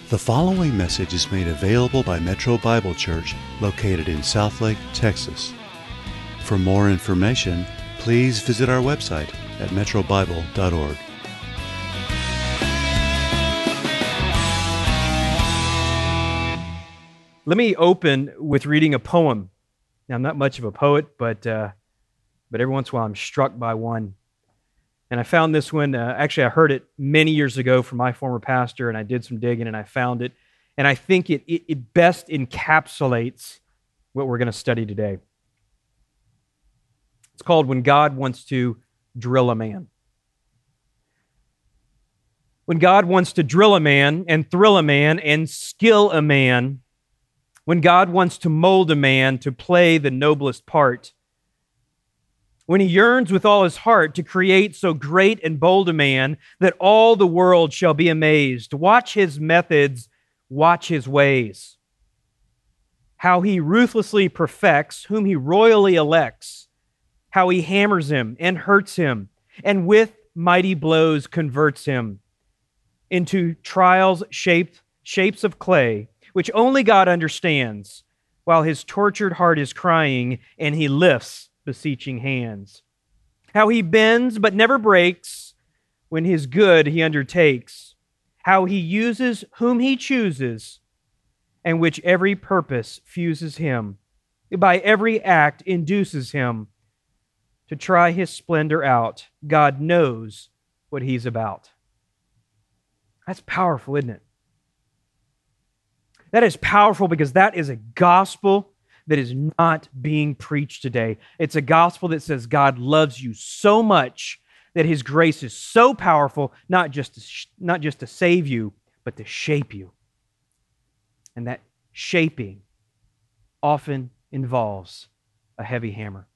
The following message is made available by Metro Bible Church, located in Southlake, Texas. For more information, please visit our website at metrobible.org. Let me open with reading a poem. Now, I'm not much of a poet, but every once in a while I'm struck by one. And I found this one, actually I heard it many years ago from my former pastor, and I did some digging and I found it. And I think it best encapsulates what we're going to study today. It's called When God Wants to Drill a Man. When God wants to drill a man and thrill a man and skill a man, when God wants to mold a man to play the noblest part, when he yearns with all his heart to create so great and bold a man that all the world shall be amazed. Watch his methods, watch his ways. How he ruthlessly perfects whom he royally elects. How he hammers him and hurts him, and with mighty blows converts him into trials shapes of clay, which only God understands, while his tortured heart is crying and he lifts beseeching hands. How he bends but never breaks when his good he undertakes. How he uses whom he chooses, and which every purpose fuses him. By every act induces him to try his splendor out. God knows what he's about. That's powerful, isn't it? That is powerful because that is a gospel that is not being preached today. It's a gospel that says God loves you so much that his grace is so powerful, not just to save you, but to shape you. And that shaping often involves a heavy hammer.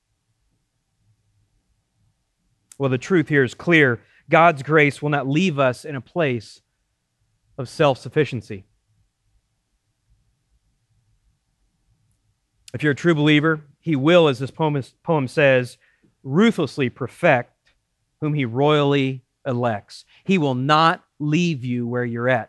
Well, the truth here is clear. God's grace will not leave us in a place of self-sufficiency. If you're a true believer, he will, as this poem says, ruthlessly perfect whom he royally elects. He will not leave you where you're at.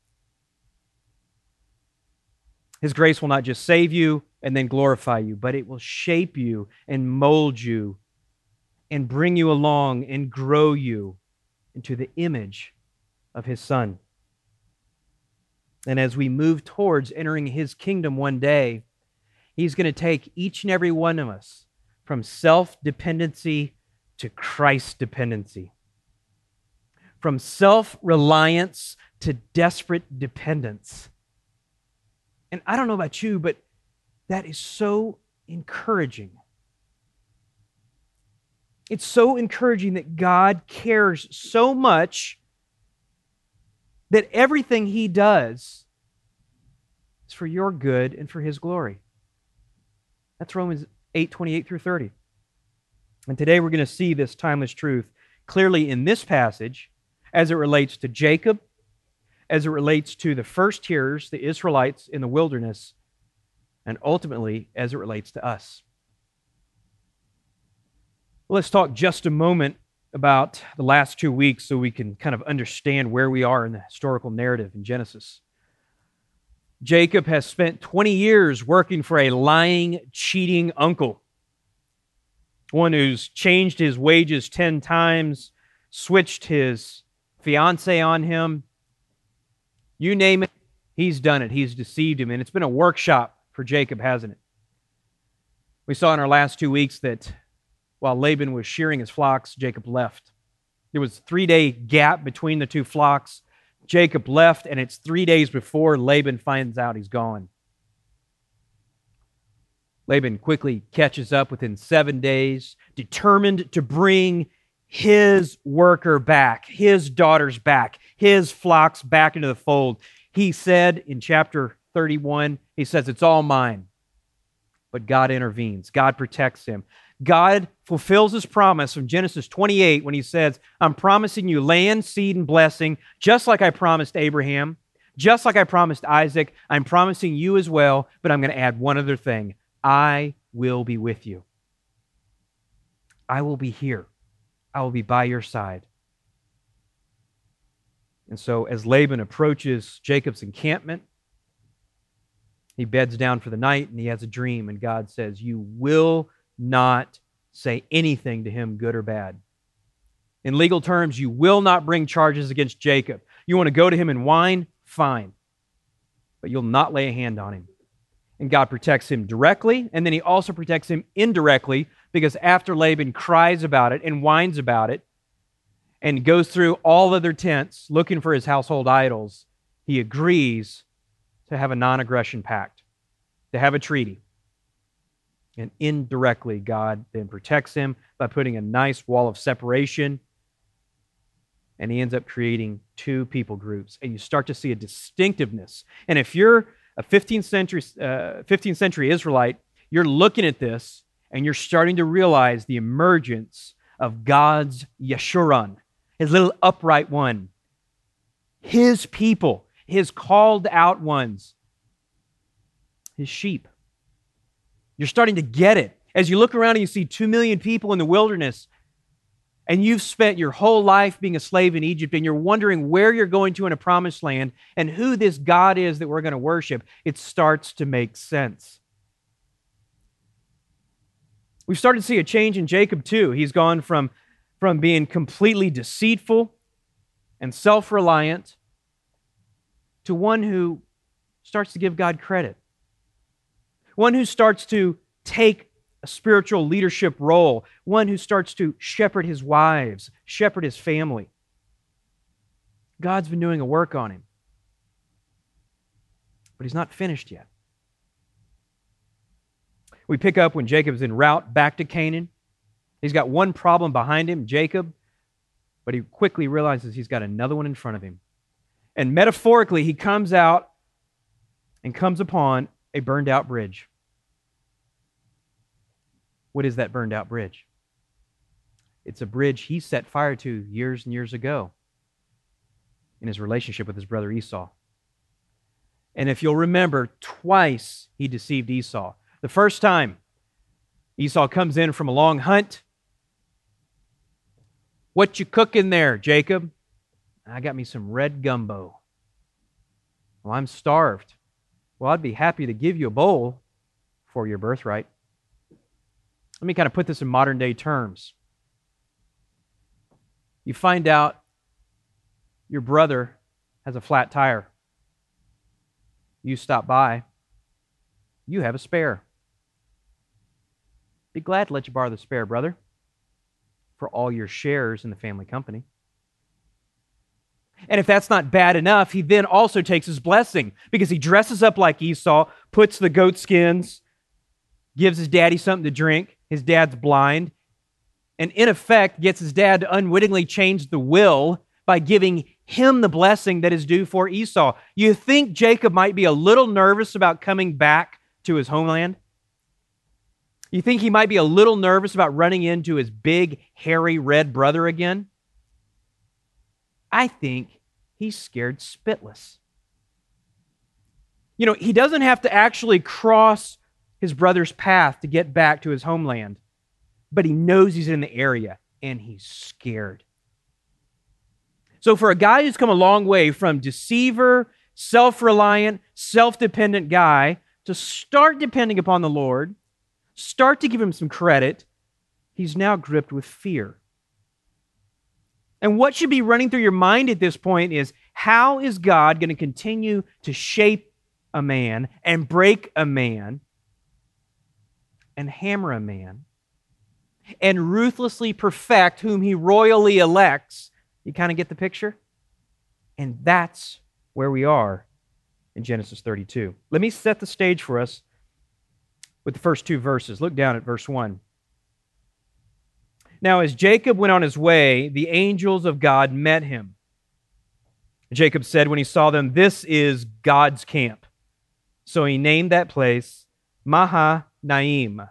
His grace will not just save you and then glorify you, but it will shape you and mold you and bring you along and grow you into the image of his Son. And as we move towards entering his kingdom one day, he's going to take each and every one of us from self-dependency to Christ-dependency. From self-reliance to desperate dependence. And I don't know about you, but that is so encouraging. It's so encouraging that God cares so much that everything he does is for your good and for his glory. That's Romans 8:28 through 30. And today we're going to see this timeless truth clearly in this passage as it relates to Jacob, as it relates to the first hearers, the Israelites in the wilderness, and ultimately as it relates to us. Well, let's talk just a moment about the last 2 weeks so we can kind of understand where we are in the historical narrative in Genesis. Jacob has spent 20 years working for a lying, cheating uncle. One who's changed his wages 10 times, switched his fiancée on him. You name it, he's done it. He's deceived him. And it's been a workshop for Jacob, hasn't it? We saw in our last 2 weeks that while Laban was shearing his flocks, Jacob left. There was a 3-day gap between the two flocks. Jacob left, and it's 3 days before Laban finds out he's gone. Laban quickly catches up within 7 days, determined to bring his worker back, his daughters back, his flocks back into the fold. He said in chapter 31, he says, it's all mine. But God intervenes. God protects him. God fulfills his promise from Genesis 28 when he says, I'm promising you land, seed, and blessing, just like I promised Abraham, just like I promised Isaac. I'm promising you as well, but I'm going to add one other thing. I will be with you. I will be here. I will be by your side. And so as Laban approaches Jacob's encampment, he beds down for the night and he has a dream, and God says, you will not say anything to him, good or bad. In legal terms, you will not bring charges against Jacob. You want to go to him and whine? Fine. But you'll not lay a hand on him. And God protects him directly, and then he also protects him indirectly, because after Laban cries about it and whines about it and goes through all other tents looking for his household idols, he agrees to have a non-aggression pact, to have a treaty. And indirectly, God then protects him by putting a nice wall of separation, and he ends up creating two people groups. And you start to see a distinctiveness. And if you're a 15th century Israelite, you're looking at this and you're starting to realize the emergence of God's Yeshurun, his little upright one, his people, his called out ones, his sheep. You're starting to get it. As you look around and you see 2 million people in the wilderness, and you've spent your whole life being a slave in Egypt, and you're wondering where you're going to in a promised land and who this God is that we're going to worship, it starts to make sense. We've started to see a change in Jacob too. He's gone from being completely deceitful and self-reliant to one who starts to give God credit. One who starts to take a spiritual leadership role, one who starts to shepherd his wives, shepherd his family. God's been doing a work on him, but he's not finished yet. We pick up when Jacob's en route back to Canaan. He's got one problem behind him, Jacob, but he quickly realizes he's got another one in front of him. And metaphorically, he comes out and comes upon a burned out bridge. What is that burned out bridge? It's a bridge he set fire to years and years ago in his relationship with his brother Esau. And if you'll remember, twice he deceived Esau. The first time, Esau comes in from a long hunt. What you cooking there, Jacob? I got me some red gumbo. Well, I'm starved. Well, I'd be happy to give you a bowl for your birthright. Let me kind of put this in modern day terms. You find out your brother has a flat tire. You stop by. You have a spare. Be glad to let you borrow the spare, brother, for all your shares in the family company. And if that's not bad enough, he then also takes his blessing, because he dresses up like Esau, puts the goat skins, gives his daddy something to drink. His dad's blind, and in effect gets his dad to unwittingly change the will by giving him the blessing that is due for Esau. You think Jacob might be a little nervous about coming back to his homeland? You think he might be a little nervous about running into his big, hairy, red brother again? I think he's scared spitless. You know, he doesn't have to actually cross his brother's path to get back to his homeland, but he knows he's in the area and he's scared. So for a guy who's come a long way from deceiver, self-reliant, self-dependent guy to start depending upon the Lord, start to give him some credit, he's now gripped with fear. And what should be running through your mind at this point is, how is God going to continue to shape a man and break a man and hammer a man and ruthlessly perfect whom he royally elects? You kind of get the picture? And that's where we are in Genesis 32. Let me set the stage for us with the first two verses. Look down at verse 1. Now, as Jacob went on his way, the angels of God met him. Jacob said when he saw them, "This is God's camp." So he named that place Mahanaim.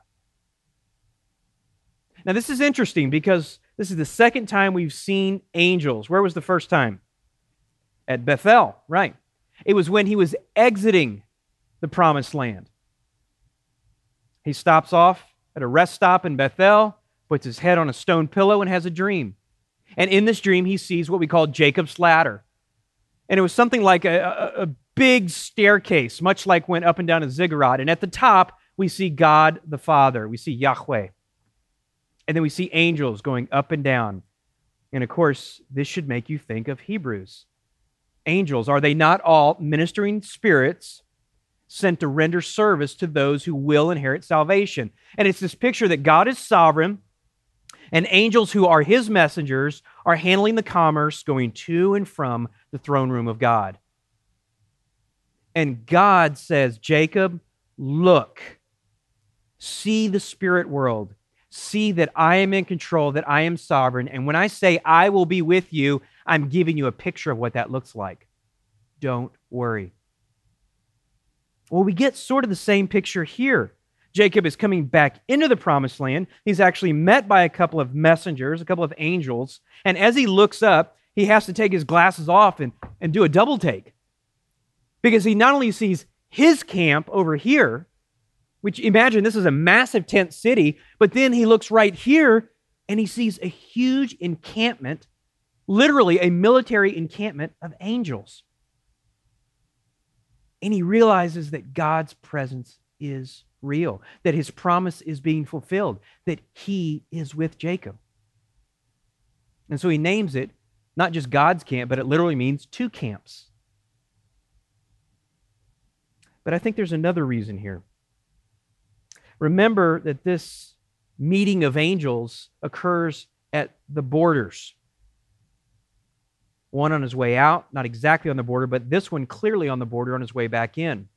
Now, this is interesting because this is the second time we've seen angels. Where was the first time? At Bethel, right. It was when he was exiting the promised land. He stops off at a rest stop in Bethel, puts his head on a stone pillow, and has a dream. And in this dream, he sees what we call Jacob's ladder. And it was something like a big staircase, much like went up and down a ziggurat. And at the top, we see God the Father. We see Yahweh. And then we see angels going up and down. And of course, this should make you think of Hebrews. Angels, are they not all ministering spirits sent to render service to those who will inherit salvation? And it's this picture that God is sovereign, and angels who are his messengers are handling the commerce going to and from the throne room of God. And God says, Jacob, look, see the spirit world. See that I am in control, that I am sovereign. And when I say I will be with you, I'm giving you a picture of what that looks like. Don't worry. Well, we get sort of the same picture here. Jacob is coming back into the promised land. He's actually met by a couple of messengers, a couple of angels. And as he looks up, he has to take his glasses off and do a double take. Because he not only sees his camp over here, which imagine this is a massive tent city, but then he looks right here and he sees a huge encampment, literally a military encampment of angels. And he realizes that God's presence is real, that his promise is being fulfilled, that he is with Jacob. And so he names it not just God's camp, but it literally means two camps. But I think there's another reason here. Remember that this meeting of angels occurs at the borders. One on his way out, not exactly on the border, but this one clearly on the border on his way back in.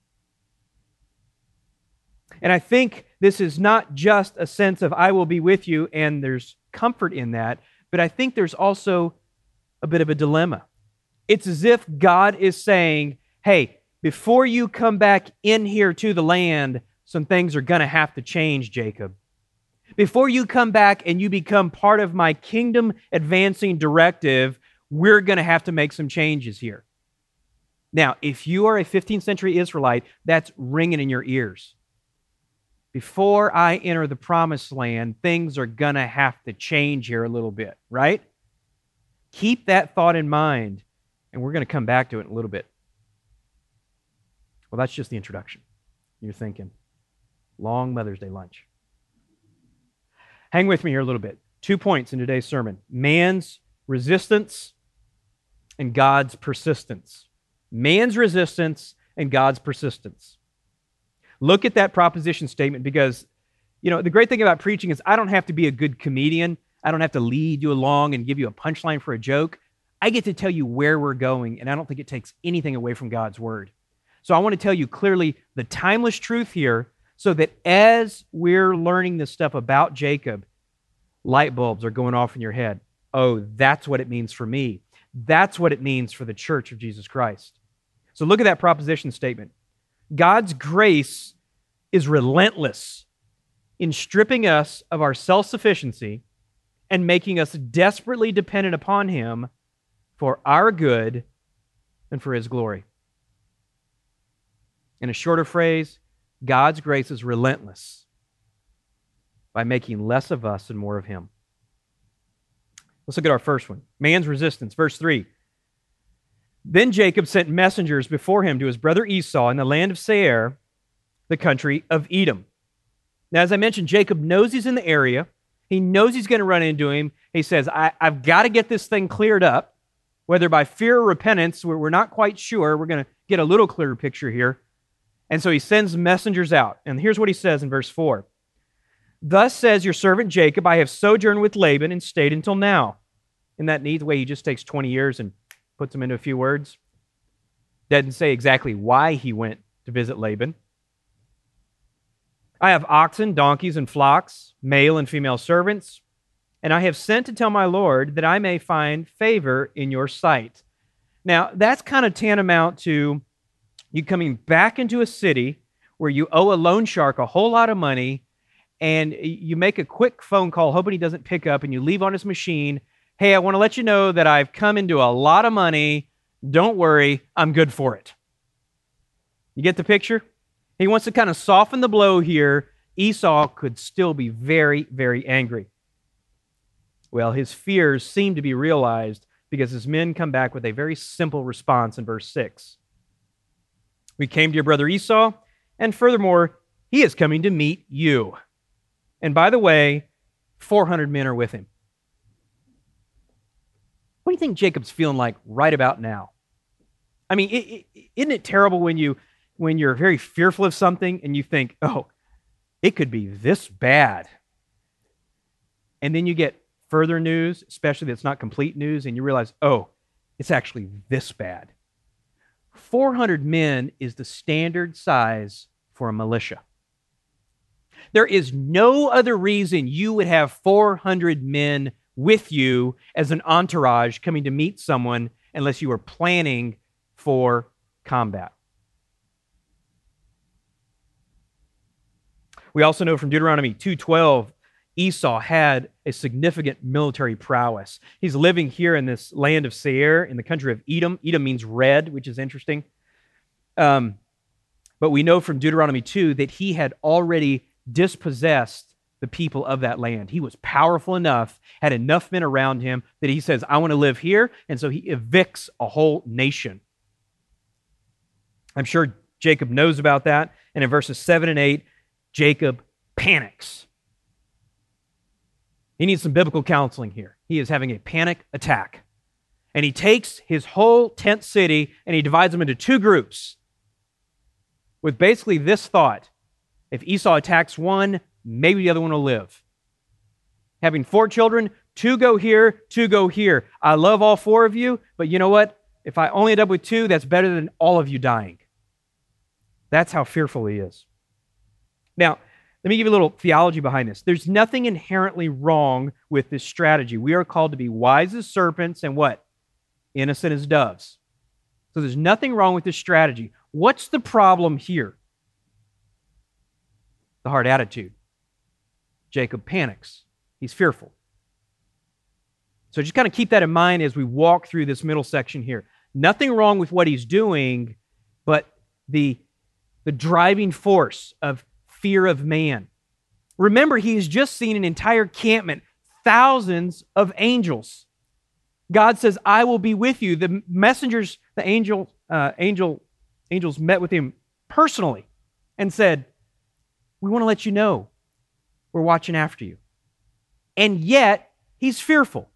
And I think this is not just a sense of I will be with you, and there's comfort in that, but I think there's also a bit of a dilemma. It's as if God is saying, hey, before you come back in here to the land, some things are going to have to change, Jacob. Before you come back and you become part of my kingdom advancing directive, we're going to have to make some changes here. Now, if you are a 15th century Israelite, that's ringing in your ears. Before I enter the promised land, things are going to have to change here a little bit, right? Keep that thought in mind, and we're going to come back to it in a little bit. Well, that's just the introduction. You're thinking, long Mother's Day lunch. Hang with me here a little bit. 2 points in today's sermon. Man's resistance and God's persistence. Man's resistance and God's persistence. Look at that proposition statement because, the great thing about preaching is I don't have to be a good comedian. I don't have to lead you along and give you a punchline for a joke. I get to tell you where we're going, and I don't think it takes anything away from God's word. So I want to tell you clearly the timeless truth here so that as we're learning this stuff about Jacob, light bulbs are going off in your head. Oh, that's what it means for me. That's what it means for the church of Jesus Christ. So look at that proposition statement. God's grace is relentless in stripping us of our self-sufficiency and making us desperately dependent upon Him for our good and for His glory. In a shorter phrase, God's grace is relentless by making less of us and more of Him. Let's look at our first one. Man's resistance. Verse 3. Then Jacob sent messengers before him to his brother Esau in the land of Seir, the country of Edom. Now, as I mentioned, Jacob knows he's in the area. He knows he's going to run into him. He says, I've got to get this thing cleared up, whether by fear or repentance. We're not quite sure. We're going to get a little clearer picture here. And so he sends messengers out. And here's what he says in verse 4. Thus says your servant Jacob, I have sojourned with Laban and stayed until now. Isn't that neat, the way he just takes 20 years and puts them into a few words? Doesn't say exactly why he went to visit Laban. I have oxen, donkeys, and flocks, male and female servants, and I have sent to tell my Lord that I may find favor in your sight. Now, that's kind of tantamount to you coming back into a city where you owe a loan shark a whole lot of money, and you make a quick phone call hoping he doesn't pick up, and you leave on his machine, hey, I want to let you know that I've come into a lot of money. Don't worry, I'm good for it. You get the picture? He wants to kind of soften the blow here. Esau could still be very, very angry. Well, his fears seem to be realized because his men come back with a very simple response in verse 6. We came to your brother Esau, and furthermore, he is coming to meet you. And by the way, 400 men are with him. What do you think Jacob's feeling like right about now? I mean, isn't it terrible when you're very fearful of something and you think, oh, it could be this bad. And then you get further news, especially that's not complete news, and you realize, oh, it's actually this bad. 400 men is the standard size for a militia. There is no other reason you would have 400 men with you as an entourage coming to meet someone unless you were planning for combat. We also know from Deuteronomy 2:12, Esau had a significant military prowess. He's living here in this land of Seir, in the country of Edom. Edom means red, which is interesting. But we know from Deuteronomy 2 that he had already dispossessed the people of that land. He was powerful enough, had enough men around him that he says, I want to live here. And so he evicts a whole nation. I'm sure Jacob knows about that. And in verses 7 and 8, Jacob panics. He needs some biblical counseling here. He is having a panic attack. And he takes his whole tent city and he divides them into two groups with basically this thought: if Esau attacks one, maybe the other one will live. Having 4 children, 2 go here, 2 go here. I love all 4 of you, but you know what? If I only end up with 2, that's better than all of you dying. That's how fearful he is. Now, let me give you a little theology behind this. There's nothing inherently wrong with this strategy. We are called to be wise as serpents and what? Innocent as doves. So there's nothing wrong with this strategy. What's the problem here? The hard attitude. Jacob panics. He's fearful. So just kind of keep that in mind as we walk through this middle section here. Nothing wrong with what he's doing, but the driving force of fear of man. Remember, he has just seen an entire encampment, thousands of angels. God says, I will be with you. The messengers, the angels met with him personally and said, we want to let you know we're watching after you. And yet, he's fearful.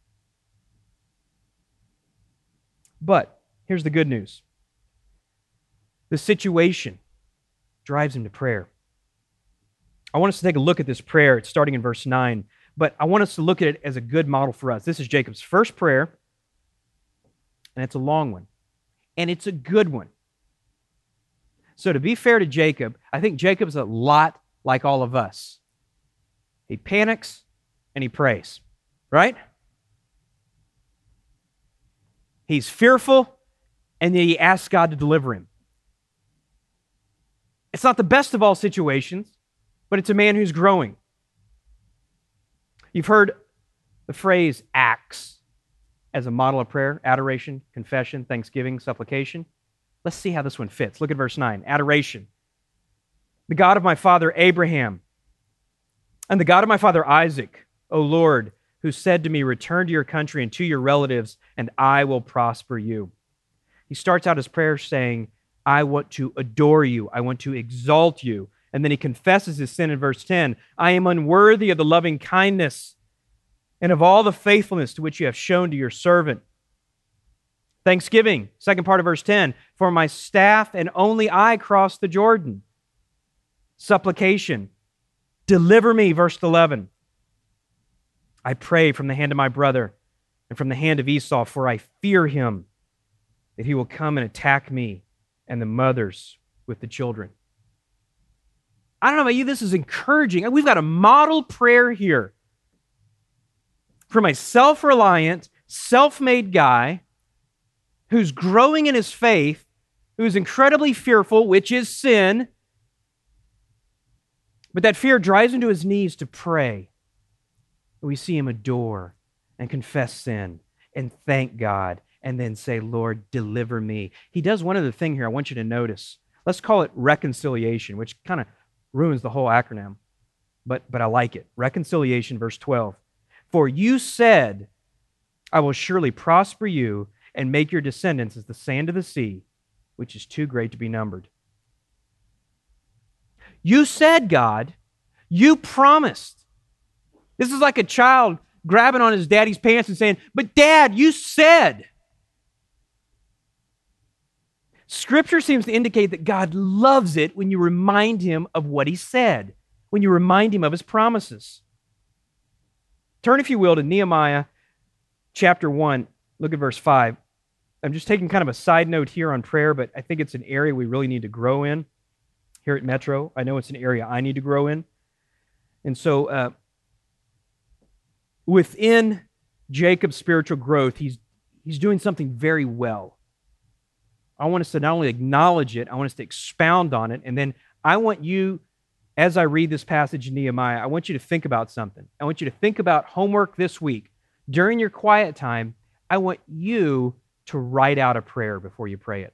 But here's the good news. The situation drives him to prayer. I want us to take a look at this prayer. It's starting in verse 9. But I want us to look at it as a good model for us. This is Jacob's first prayer, and it's a long one. And it's a good one. So to be fair to Jacob, I think Jacob's a lot like all of us. He panics and he prays, right? He's fearful, and then he asks God to deliver him. It's not the best of all situations, but it's a man who's growing. You've heard the phrase acts as a model of prayer: adoration, confession, thanksgiving, supplication. Let's see how this one fits. Look at verse 9. Adoration. The God of my father Abraham and the God of my father Isaac, O Lord, who said to me, return to your country and to your relatives, and I will prosper you. He starts out his prayer saying, I want to adore you. I want to exalt you. And then he confesses his sin in verse 10. I am unworthy of the loving kindness and of all the faithfulness to which you have shown to your servant. Thanksgiving, second part of verse 10. For my staff and only I crossed the Jordan. Supplication. Deliver me, verse 11. I pray from the hand of my brother and from the hand of Esau, for I fear him, that he will come and attack me and the mothers with the children. I don't know about you, this is encouraging. We've got a model prayer here from a self-reliant, self-made guy who's growing in his faith, who's incredibly fearful, which is sin. But that fear drives him to his knees to pray. We see him adore and confess sin and thank God and then say, Lord, deliver me. He does one other thing here I want you to notice. Let's call it reconciliation, which kind of ruins the whole acronym, but I like it. Reconciliation, verse 12. For you said, I will surely prosper you and make your descendants as the sand of the sea, which is too great to be numbered. You said, God, you promised. This is like a child grabbing on his daddy's pants and saying, but Dad, you said. Scripture seems to indicate that God loves it when you remind him of what he said, when you remind him of his promises. Turn, if you will, to Nehemiah chapter 1. Look at verse 5. I'm just taking kind of a side note here on prayer, but I think it's an area we really need to grow in here at Metro. I know it's an area I need to grow in. And so within Jacob's spiritual growth, he's doing something very well. I want us to not only acknowledge it, I want us to expound on it, and then I want you, as I read this passage in Nehemiah, I want you to think about something. I want you to think about homework this week. During your quiet time, I want you to write out a prayer before you pray it.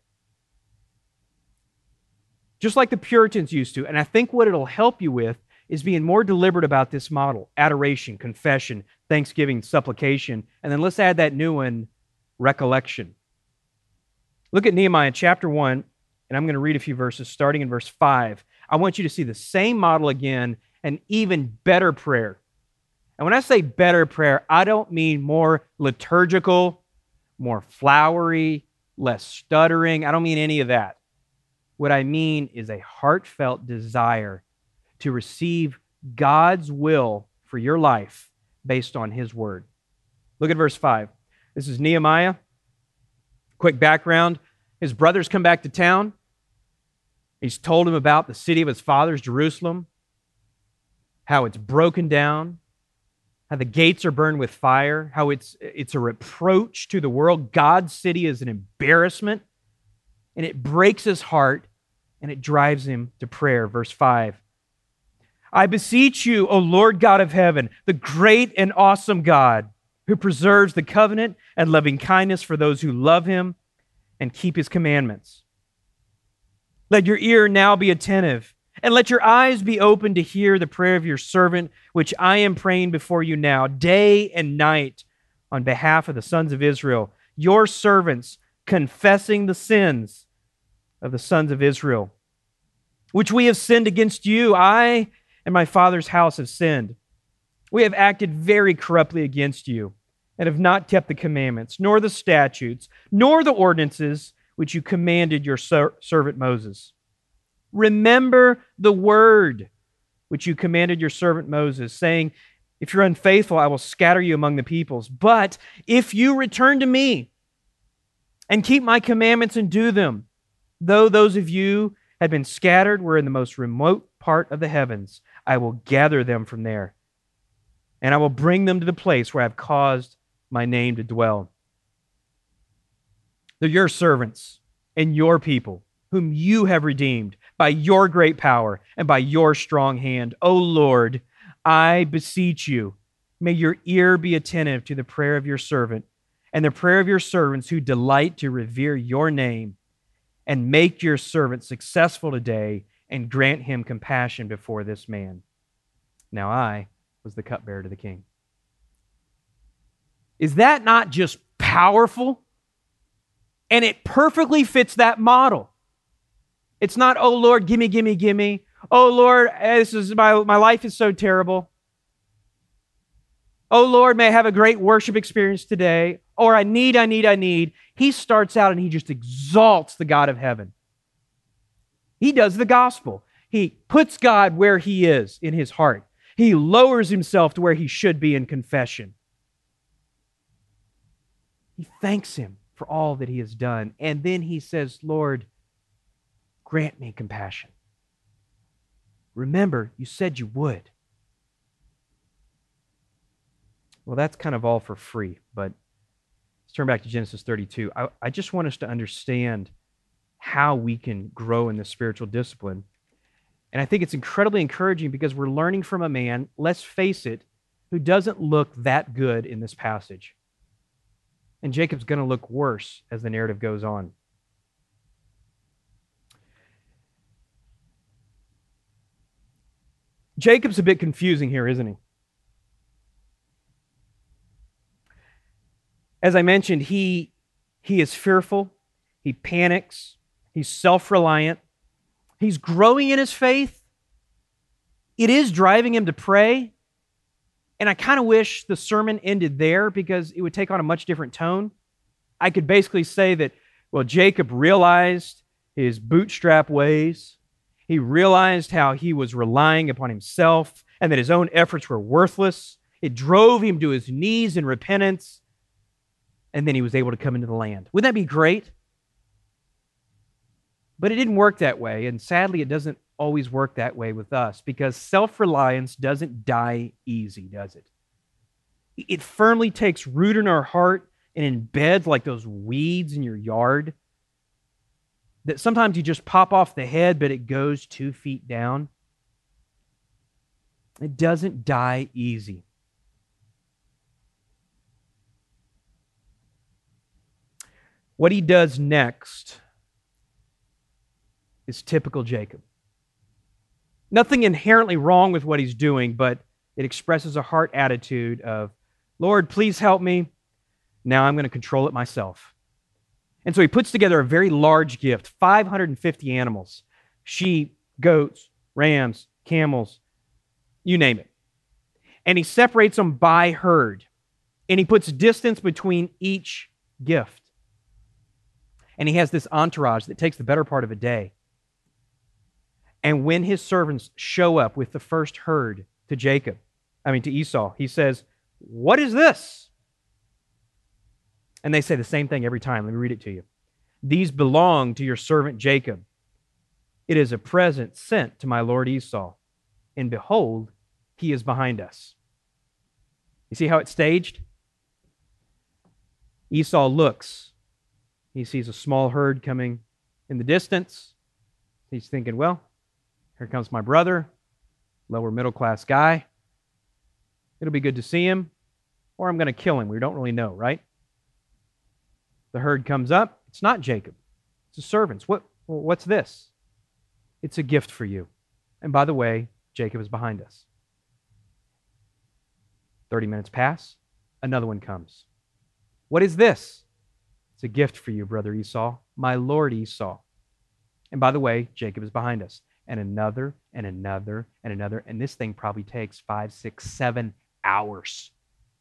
Just like the Puritans used to. And I think what it'll help you with is being more deliberate about this model: adoration, confession, thanksgiving, supplication, and then let's add that new one, recollection. Look at Nehemiah chapter 1, and I'm going to read a few verses starting in verse 5. I want you to see the same model again, an even better prayer. And when I say better prayer, I don't mean more liturgical, more flowery, less stuttering. I don't mean any of that. What I mean is a heartfelt desire to receive God's will for your life based on his word. Look at verse 5. This is Nehemiah. Quick background. His brothers come back to town. He's told him about the city of his fathers, Jerusalem, how it's broken down, how the gates are burned with fire, how it's a reproach to the world. God's city is an embarrassment, and it breaks his heart, and it drives him to prayer. Verse 5. I beseech you, O Lord God of heaven, the great and awesome God, who preserves the covenant and loving kindness for those who love him and keep his commandments. Let your ear now be attentive, and let your eyes be open to hear the prayer of your servant, which I am praying before you now, day and night, on behalf of the sons of Israel, your servants, confessing the sins of the sons of Israel, which we have sinned against you. I and my father's house have sinned. We have acted very corruptly against you, and have not kept the commandments, nor the statutes, nor the ordinances which you commanded your servant Moses. Remember the word which you commanded your servant Moses, saying, if you're unfaithful, I will scatter you among the peoples. But if you return to me and keep my commandments and do them, though those of you had been scattered were in the most remote part of the heavens, I will gather them from there, and I will bring them to the place where I've caused my name to dwell. They're your servants and your people, whom you have redeemed by your great power and by your strong hand. O Lord, I beseech you, may your ear be attentive to the prayer of your servant and the prayer of your servants who delight to revere your name, and make your servant successful today, and grant him compassion before this man. Now I was the cupbearer to the king. Is that not just powerful? And it perfectly fits that model. It's not, oh Lord, gimme, gimme, gimme. Oh Lord, this is my life is so terrible. Oh Lord, may I have a great worship experience today. Or I need. He starts out and he just exalts the God of heaven. He does the gospel. He puts God where he is in his heart. He lowers himself to where he should be in confession. He thanks him for all that he has done. And then he says, Lord, grant me compassion. Remember, you said you would. Well, that's kind of all for free, but let's turn back to Genesis 32. I just want us to understand how we can grow in this spiritual discipline. And I think it's incredibly encouraging because we're learning from a man, let's face it, who doesn't look that good in this passage. And Jacob's going to look worse as the narrative goes on. Jacob's a bit confusing here, isn't he? As I mentioned, he is fearful. He panics. He's self-reliant. He's growing in his faith. It is driving him to pray. And I kind of wish the sermon ended there because it would take on a much different tone. I could basically say that, well, Jacob realized his bootstrap ways. He realized how he was relying upon himself and that his own efforts were worthless. It drove him to his knees in repentance. And then he was able to come into the land. Wouldn't that be great? But it didn't work that way. And sadly, it doesn't always work that way with us because self-reliance doesn't die easy, does it? It firmly takes root in our heart and embeds like those weeds in your yard that sometimes you just pop off the head, but it goes 2 feet down. It doesn't die easy. What he does next is typical Jacob. Nothing inherently wrong with what he's doing, but it expresses a heart attitude of, Lord, please help me. Now I'm going to control it myself. And so he puts together a very large gift, 550 animals, sheep, goats, rams, camels, you name it. And he separates them by herd. And he puts distance between each gift. And he has this entourage that takes the better part of a day. And when his servants show up with the first herd to Esau, he says, "What is this?" And they say the same thing every time. Let me read it to you. "These belong to your servant Jacob. It is a present sent to my lord Esau. And behold, he is behind us." You see how it's staged? Esau looks. He sees a small herd coming in the distance. He's thinking, well, here comes my brother, lower middle class guy. It'll be good to see him, or I'm going to kill him. We don't really know, right? The herd comes up. It's not Jacob. It's the servants. What's this? It's a gift for you. And by the way, Jacob is behind us. 30 minutes pass. Another one comes. What is this? It's a gift for you, brother Esau, my lord Esau. And by the way, Jacob is behind us. And another, and another, and another. And this thing probably takes 5, 6, 7 hours.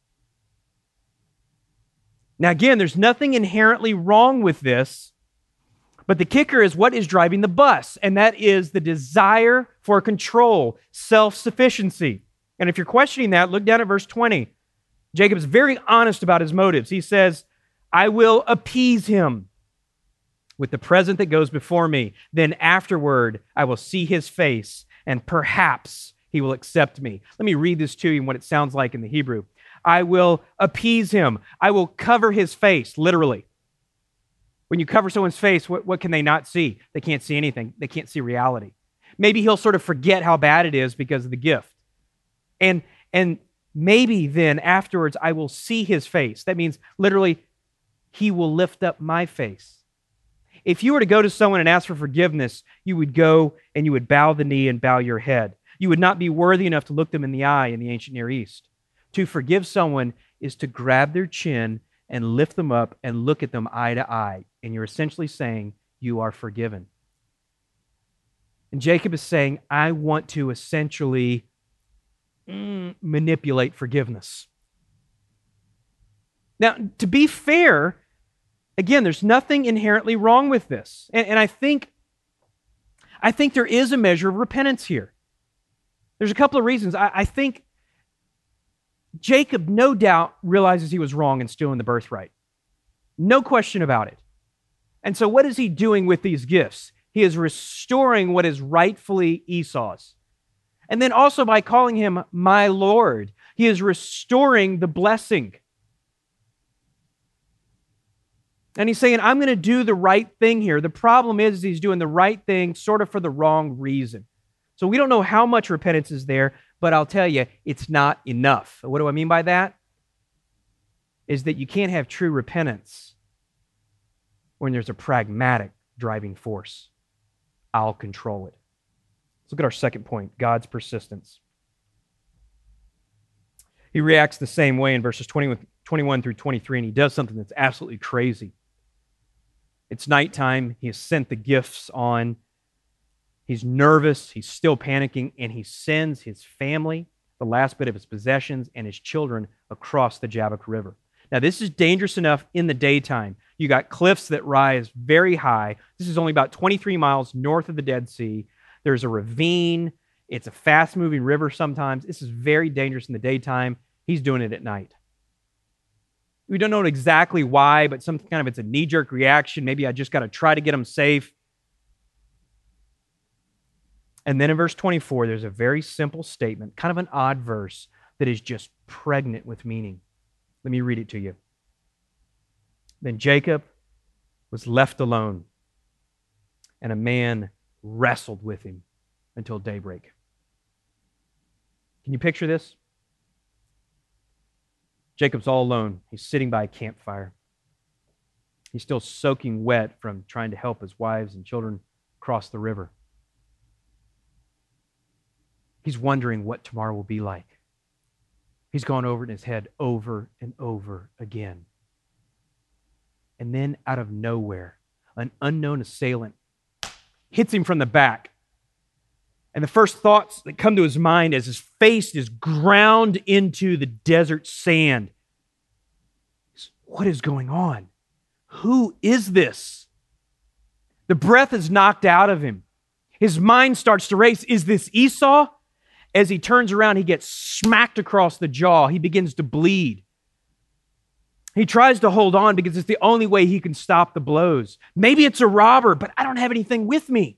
Now again, there's nothing inherently wrong with this, but the kicker is what is driving the bus, and that is the desire for control, self-sufficiency. And if you're questioning that, look down at verse 20. Jacob's very honest about his motives. He says, I will appease him with the present that goes before me. Then afterward, I will see his face, and perhaps he will accept me. Let me read this to you and what it sounds like in the Hebrew. I will appease him. I will cover his face, literally. When you cover someone's face, what can they not see? They can't see anything. They can't see reality. Maybe he'll sort of forget how bad it is because of the gift. And maybe then afterwards, I will see his face. That means literally, he will lift up my face. If you were to go to someone and ask for forgiveness, you would go and you would bow the knee and bow your head. You would not be worthy enough to look them in the eye in the ancient Near East. To forgive someone is to grab their chin and lift them up and look at them eye to eye. And you're essentially saying, you are forgiven. And Jacob is saying, I want to essentially manipulate forgiveness. Now, to be fair, again, there's nothing inherently wrong with this. And I think there is a measure of repentance here. There's a couple of reasons. I think Jacob, no doubt, realizes he was wrong in stealing the birthright. No question about it. And so what is he doing with these gifts? He is restoring what is rightfully Esau's. And then also by calling him my Lord, he is restoring the blessing. And he's saying, I'm going to do the right thing here. The problem is he's doing the right thing sort of for the wrong reason. So we don't know how much repentance is there, but I'll tell you, it's not enough. What do I mean by that? Is that you can't have true repentance when there's a pragmatic driving force. I'll control it. Let's look at our second point, God's persistence. He reacts the same way in verses 21 21 through 23, and he does something that's absolutely crazy. It's nighttime. He has sent the gifts on. He's nervous. He's still panicking, and he sends his family, the last bit of his possessions, and his children across the Jabbok River. Now, this is dangerous enough in the daytime. You got cliffs that rise very high. This is only about 23 miles north of the Dead Sea. There's a ravine. It's a fast-moving river sometimes. This is very dangerous in the daytime. He's doing it at night. We don't know exactly why, but some kind of it's a knee-jerk reaction. Maybe I just got to try to get him safe. And then in verse 24, there's a very simple statement, kind of an odd verse that is just pregnant with meaning. Let me read it to you. Then Jacob was left alone, and a man wrestled with him until daybreak. Can you picture this? Jacob's all alone. He's sitting by a campfire. He's still soaking wet from trying to help his wives and children cross the river. He's wondering what tomorrow will be like. He's gone over it in his head over and over again. And then out of nowhere, an unknown assailant hits him from the back. And the first thoughts that come to his mind as his face is ground into the desert sand is, what is going on? Who is this? The breath is knocked out of him. His mind starts to race. Is this Esau? As he turns around, he gets smacked across the jaw. He begins to bleed. He tries to hold on because it's the only way he can stop the blows. Maybe it's a robber, but I don't have anything with me.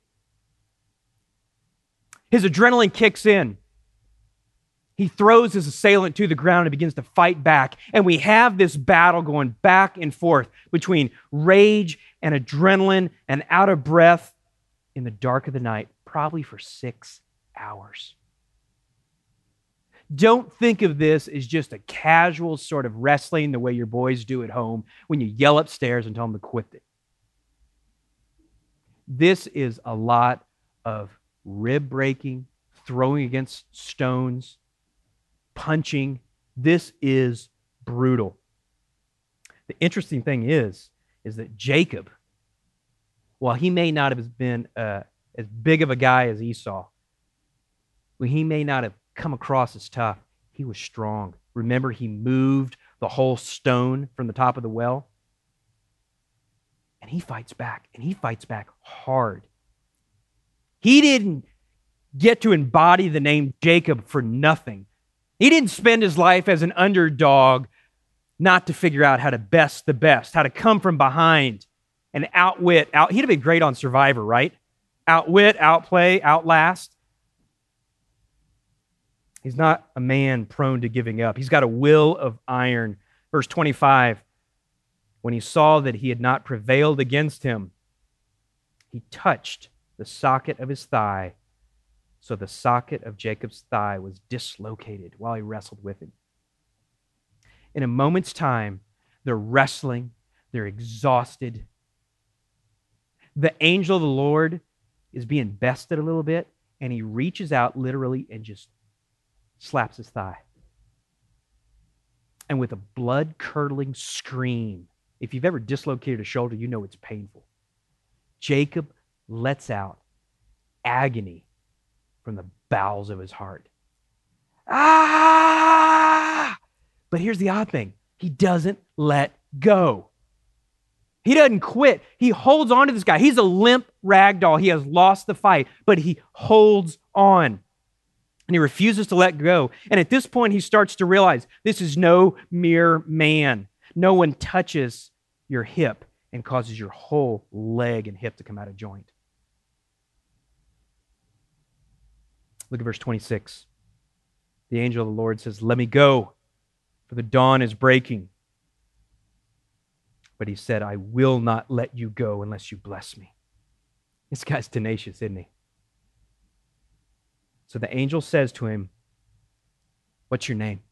His adrenaline kicks in. He throws his assailant to the ground and begins to fight back. And we have this battle going back and forth between rage and adrenaline and out of breath in the dark of the night, probably for 6 hours. Don't think of this as just a casual sort of wrestling the way your boys do at home when you yell upstairs and tell them to quit it. This is a lot of rib breaking, throwing against stones, punching. This is brutal. The interesting thing is that Jacob, while he may not have been as big of a guy as Esau, when he may not have come across as tough, he was strong. Remember, he moved the whole stone from the top of the well. And he fights back, and he fights back hard. He didn't get to embody the name Jacob for nothing. He didn't spend his life as an underdog not to figure out how to best the best, how to come from behind and outwit. He'd have been great on Survivor, right? Outwit, outplay, outlast. He's not a man prone to giving up. He's got a will of iron. Verse 25, when he saw that he had not prevailed against him, he touched the socket of his thigh. So the socket of Jacob's thigh was dislocated while he wrestled with him. In a moment's time, they're wrestling. They're exhausted. The angel of the Lord is being bested a little bit, and he reaches out literally and just slaps his thigh. And with a blood-curdling scream, if you've ever dislocated a shoulder, you know it's painful. Jacob lets out agony from the bowels of his heart. Ah! But here's the odd thing. He doesn't let go. He doesn't quit. He holds on to this guy. He's a limp rag doll. He has lost the fight, but he holds on. And he refuses to let go. And at this point, he starts to realize this is no mere man. No one touches your hip and causes your whole leg and hip to come out of joint. Look at verse 26. The angel of the Lord says, "Let me go, for the dawn is breaking." But he said, "I will not let you go unless you bless me." This guy's tenacious, isn't he? So the angel says to him, "What's your name?"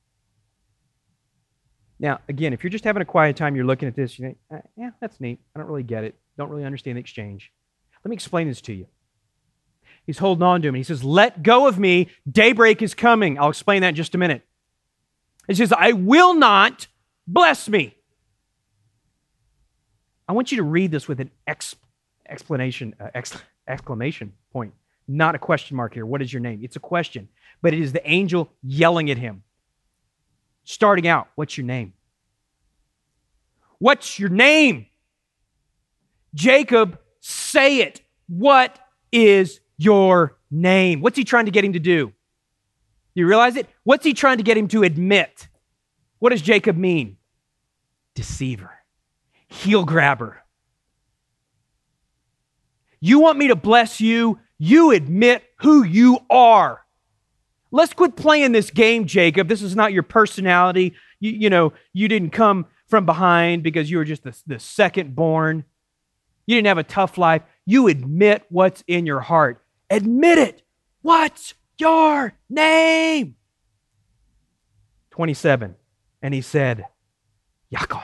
Now, again, if you're just having a quiet time, you're looking at this, you think, yeah, that's neat. I don't really get it. Don't really understand the exchange. Let me explain this to you. He's holding on to him. And he says, "Let go of me. Daybreak is coming." I'll explain that in just a minute. He says, "I will not bless me. I want you to read this with an exclamation point, not a question mark here. What is your name? It's a question, but it is the angel yelling at him. Starting out, what's your name? What's your name? Jacob, say it. What is your name? What's he trying to get him to do? You realize it? What's he trying to get him to admit? What does Jacob mean? Deceiver. Heel grabber. You want me to bless you? You admit who you are. Let's quit playing this game, Jacob. This is not your personality. You didn't come from behind because you were just the second born. You didn't have a tough life. You admit what's in your heart. Admit it. What's your name? 27. And he said, Yaakov.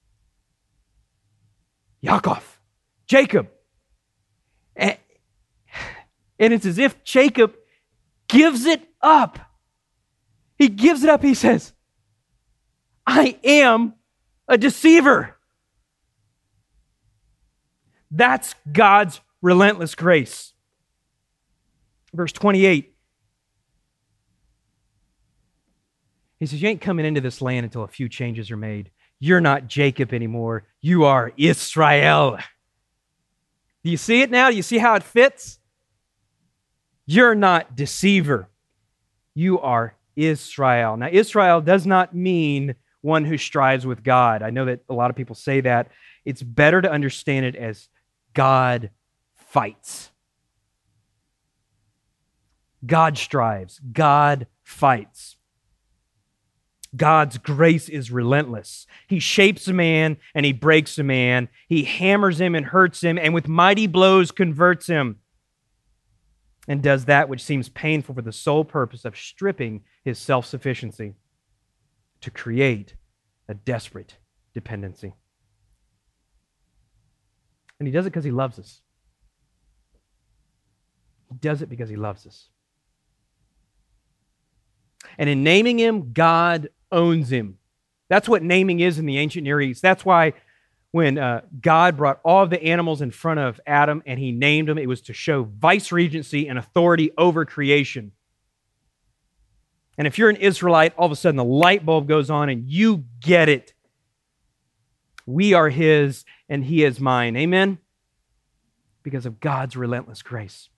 Yaakov. Jacob. And it's as if Jacob gives it up. He gives it up. He says, I am a deceiver. That's God's relentless grace. Verse 28. He says, you ain't coming into this land until a few changes are made. You're not Jacob anymore. You are Israel. Do you see it now? Do you see how it fits? You're not deceiver. You are Israel. Now, Israel does not mean one who strives with God. I know that a lot of people say that. It's better to understand it as God fights. God strives. God fights. God's grace is relentless. He shapes a man and he breaks a man. He hammers him and hurts him and with mighty blows converts him and does that which seems painful for the sole purpose of stripping his self-sufficiency to create a desperate dependency. And he does it because he loves us. He does it because he loves us. And in naming him, God owns him. That's what naming is in the ancient Near East. That's why when God brought all of the animals in front of Adam and he named them, it was to show vice-regency and authority over creation. And if you're an Israelite, all of a sudden the light bulb goes on and you get it. We are his and he is mine. Amen? Because of God's relentless grace.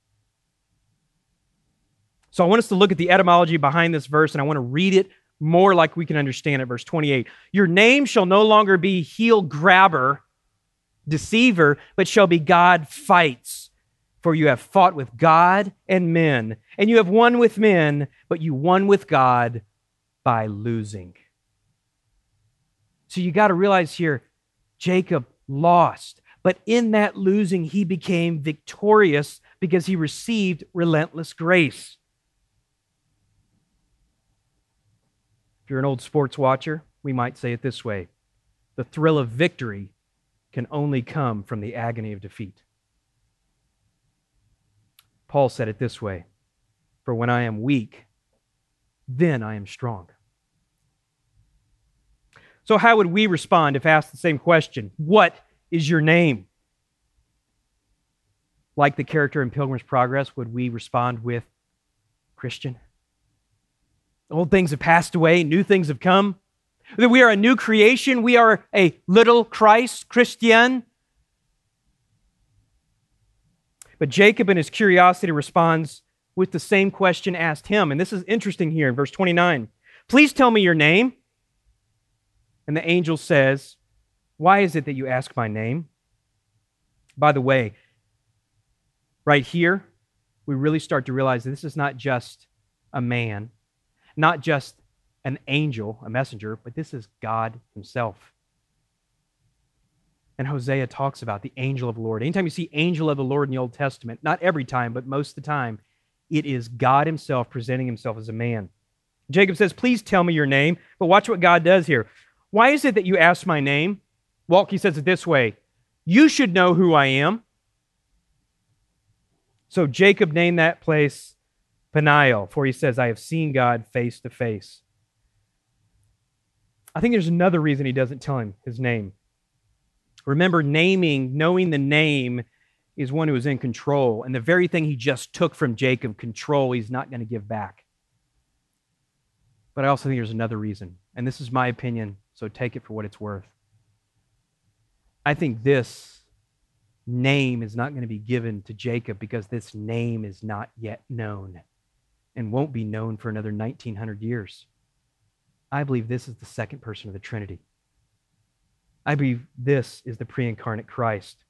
So I want us to look at the etymology behind this verse, and I want to read it more like we can understand it. Verse 28. Your name shall no longer be heel grabber, deceiver, but shall be God fights. For you have fought with God and men, and you have won with men, but you won with God by losing. So you got to realize here, Jacob lost, but in that losing, he became victorious because he received relentless grace. If you're an old sports watcher, we might say it this way. The thrill of victory can only come from the agony of defeat. Paul said it this way, for when I am weak, then I am strong. So how would we respond if asked the same question? What is your name? Like the character in Pilgrim's Progress, would we respond with Christian? Old things have passed away, new things have come. That we are a new creation, we are a little Christ, Christian. But Jacob in his curiosity responds with the same question asked him. And this is interesting here in verse 29. Please tell me your name. And the angel says, why is it that you ask my name? By the way, right here, we really start to realize that this is not just a man, not just an angel, a messenger, but this is God himself. And Hosea talks about the angel of the Lord. Anytime you see angel of the Lord in the Old Testament, not every time, but most of the time, it is God himself presenting himself as a man. Jacob says, please tell me your name. But watch what God does here. Why is it that you ask my name? Waltke says it this way. You should know who I am. So Jacob named that place Peniel, for he says, I have seen God face to face. I think there's another reason he doesn't tell him his name. Remember, knowing the name is one who is in control. And the very thing he just took from Jacob, control, he's not going to give back. But I also think there's another reason. And this is my opinion, so take it for what it's worth. I think this name is not going to be given to Jacob because this name is not yet known and won't be known for another 1900 years. I believe this is the second person of the Trinity. I believe this is the pre-incarnate Christ.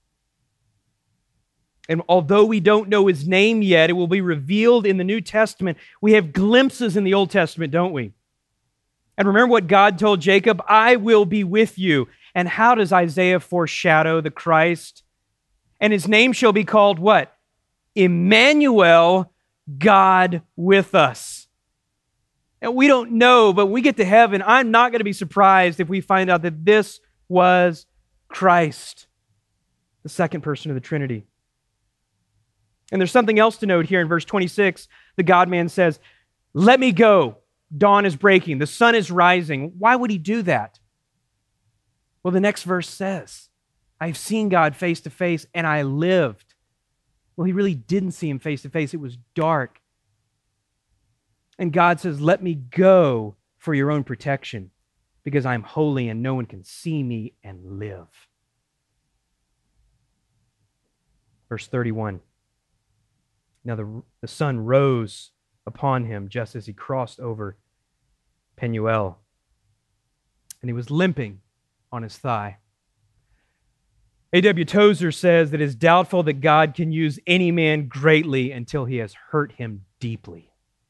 And although we don't know his name yet, it will be revealed in the New Testament. We have glimpses in the Old Testament, don't we? And remember what God told Jacob, I will be with you. And how does Isaiah foreshadow the Christ? And his name shall be called what? Emmanuel, God with us. And we don't know, but when we get to heaven, I'm not going to be surprised if we find out that this was Christ, the second person of the Trinity. And there's something else to note here in verse 26. The God-man says, let me go. Dawn is breaking. The sun is rising. Why would he do that? Well, the next verse says, I've seen God face to face and I lived. Well, he really didn't see him face to face. It was dark. And God says, let me go for your own protection because I'm holy and no one can see me and live. Verse 31. Now the sun rose upon him just as he crossed over Penuel, and he was limping on his thigh. A.W. Tozer says that it is doubtful that God can use any man greatly until he has hurt him deeply.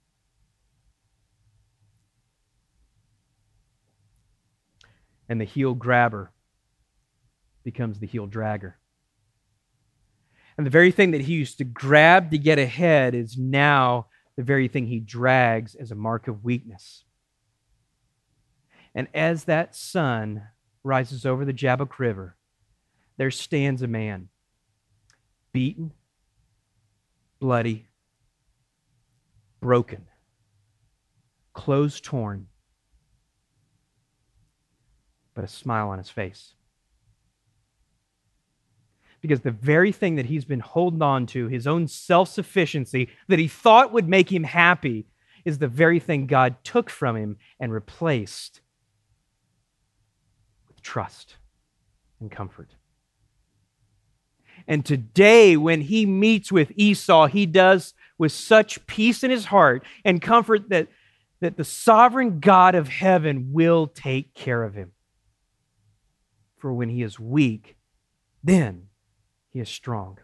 And the heel grabber becomes the heel dragger. And the very thing that he used to grab to get ahead is now the very thing he drags as a mark of weakness. And as that sun rises over the Jabbok River, there stands a man, beaten, bloody, broken, clothes torn, but a smile on his face. Because the very thing that he's been holding on to, his own self-sufficiency, that he thought would make him happy, is the very thing God took from him and replaced with trust and comfort. And today, when he meets with Esau, he does with such peace in his heart and comfort that the sovereign God of heaven will take care of him. For when he is weak, then he is strong.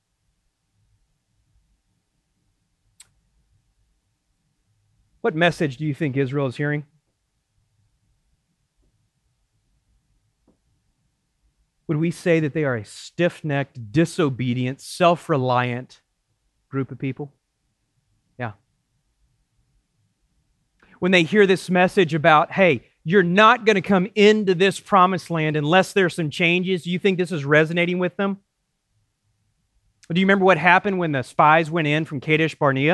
What message do you think Israel is hearing? Would we say that they are a stiff-necked, disobedient, self-reliant group of people? Yeah. When they hear this message about, hey, you're not going to come into this promised land unless there's some changes, do you think this is resonating with them? Do you remember what happened when the spies went in from Kadesh Barnea?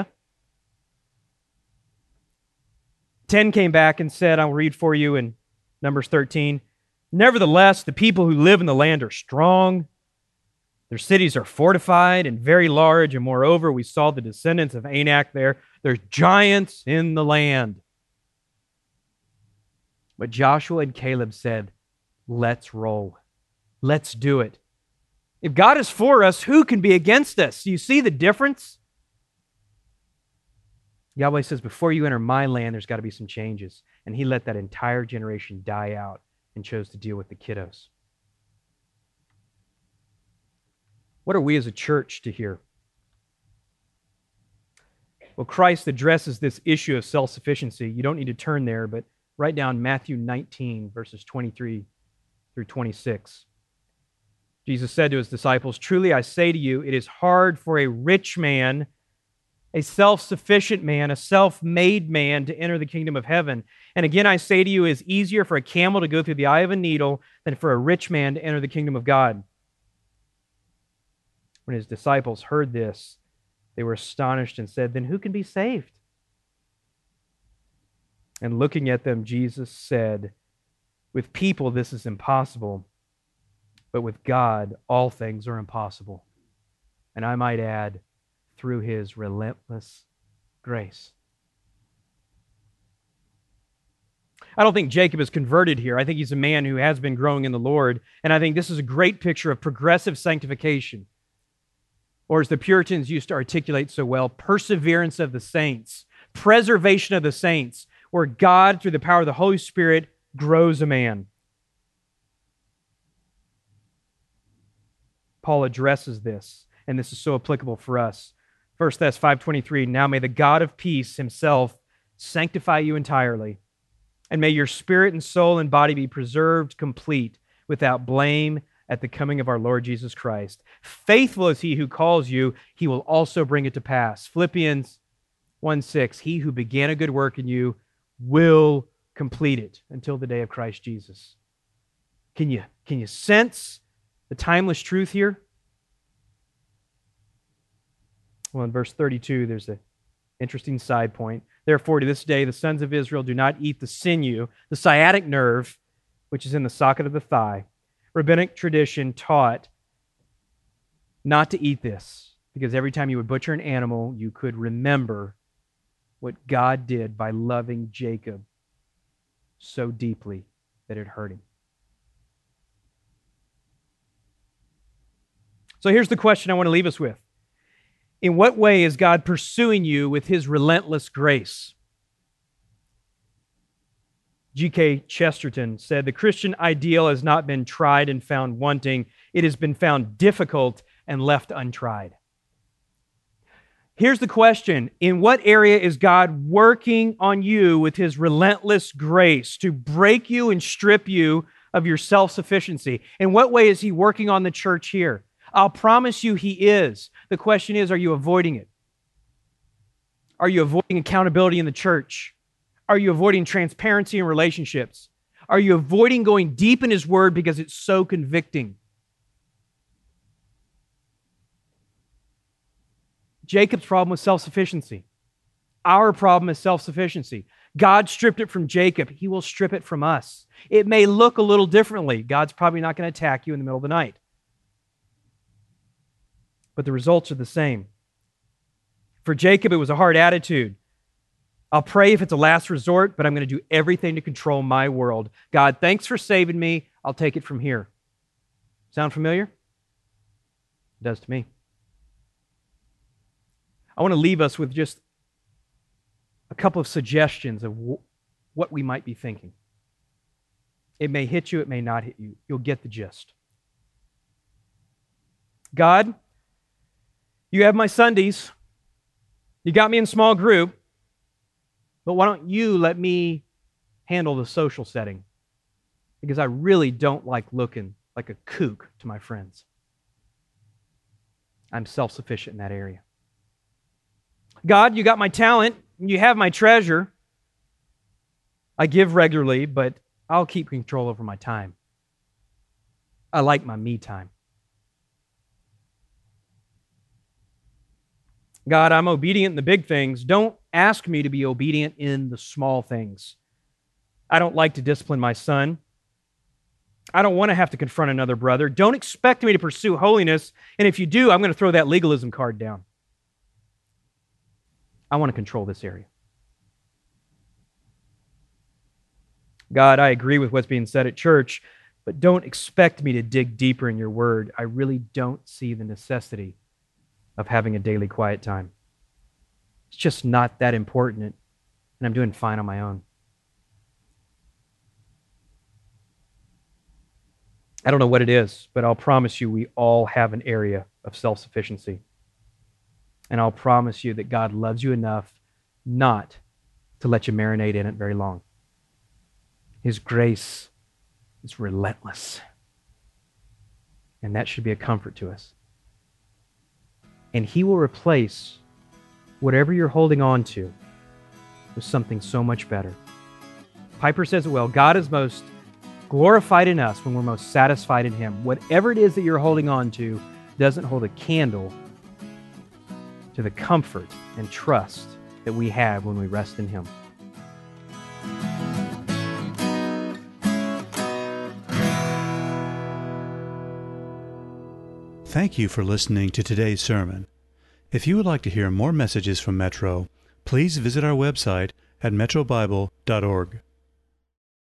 10 came back and said, I'll read for you in Numbers 13. Nevertheless, the people who live in the land are strong. Their cities are fortified and very large. And moreover, we saw the descendants of Anak there. There's giants in the land. But Joshua and Caleb said, let's roll. Let's do it. If God is for us, who can be against us? Do you see the difference? Yahweh says, before you enter my land, there's got to be some changes. And he let that entire generation die out and chose to deal with the kiddos. What are we as a church to hear? Well, Christ addresses this issue of self-sufficiency. You don't need to turn there, but write down Matthew 19, verses 23 through 26. Jesus said to his disciples, truly I say to you, it is hard for a rich man, a self-sufficient man, a self-made man to enter the kingdom of heaven. And again, I say to you, it is easier for a camel to go through the eye of a needle than for a rich man to enter the kingdom of God. When his disciples heard this, they were astonished and said, then who can be saved? And looking at them, Jesus said, With people, this is impossible. But with God, all things are impossible. And I might add, through His relentless grace. I don't think Jacob is converted here. I think he's a man who has been growing in the Lord. And I think this is a great picture of progressive sanctification. Or as the Puritans used to articulate so well, perseverance of the saints, preservation of the saints, where God, through the power of the Holy Spirit, grows a man. Paul addresses this, and this is so applicable for us. 1 Thess 5:23, now may the God of peace himself sanctify you entirely, and may your spirit and soul and body be preserved complete, without blame, at the coming of our Lord Jesus Christ. Faithful is He who calls you, He will also bring it to pass. Philippians 1:6, He who began a good work in you will complete it until the day of Christ Jesus. Can you sense the timeless truth here? Well, in verse 32, there's an interesting side point. Therefore, to this day, the sons of Israel do not eat the sinew, the sciatic nerve, which is in the socket of the thigh. Rabbinic tradition taught not to eat this, because every time you would butcher an animal, you could remember what God did by loving Jacob so deeply that it hurt him. So here's the question I want to leave us with. In what way is God pursuing you with His relentless grace? G.K. Chesterton said, the Christian ideal has not been tried and found wanting. It has been found difficult and left untried. Here's the question. In what area is God working on you with His relentless grace to break you and strip you of your self-sufficiency? In what way is He working on the church here? I'll promise you He is. The question is, are you avoiding it? Are you avoiding accountability in the church? Are you avoiding transparency in relationships? Are you avoiding going deep in His Word because it's so convicting? Jacob's problem was self-sufficiency. Our problem is self-sufficiency. God stripped it from Jacob. He will strip it from us. It may look a little differently. God's probably not going to attack you in the middle of the night. But the results are the same. For Jacob, it was a hard attitude. I'll pray if it's a last resort, but I'm going to do everything to control my world. God, thanks for saving me. I'll take it from here. Sound familiar? It does to me. I want to leave us with just a couple of suggestions of what we might be thinking. It may hit you, it may not hit you. You'll get the gist. God, you have my Sundays. You got me in small group. But why don't you let me handle the social setting? Because I really don't like looking like a kook to my friends. I'm self-sufficient in that area. God, you got my talent. You have my treasure. I give regularly, but I'll keep control over my time. I like my me time. God, I'm obedient in the big things. Don't ask me to be obedient in the small things. I don't like to discipline my son. I don't want to have to confront another brother. Don't expect me to pursue holiness. And if you do, I'm going to throw that legalism card down. I want to control this area. God, I agree with what's being said at church, but don't expect me to dig deeper in your word. I really don't see the necessity of having a daily quiet time. It's just not that important, and I'm doing fine on my own. I don't know what it is, but I'll promise you we all have an area of self-sufficiency. And I'll promise you that God loves you enough not to let you marinate in it very long. His grace is relentless. And that should be a comfort to us. And He will replace whatever you're holding on to with something so much better. Piper says it well, God is most glorified in us when we're most satisfied in Him. Whatever it is that you're holding on to doesn't hold a candle to the comfort and trust that we have when we rest in Him. Thank you for listening to today's sermon. If you would like to hear more messages from Metro, please visit our website at metrobible.org.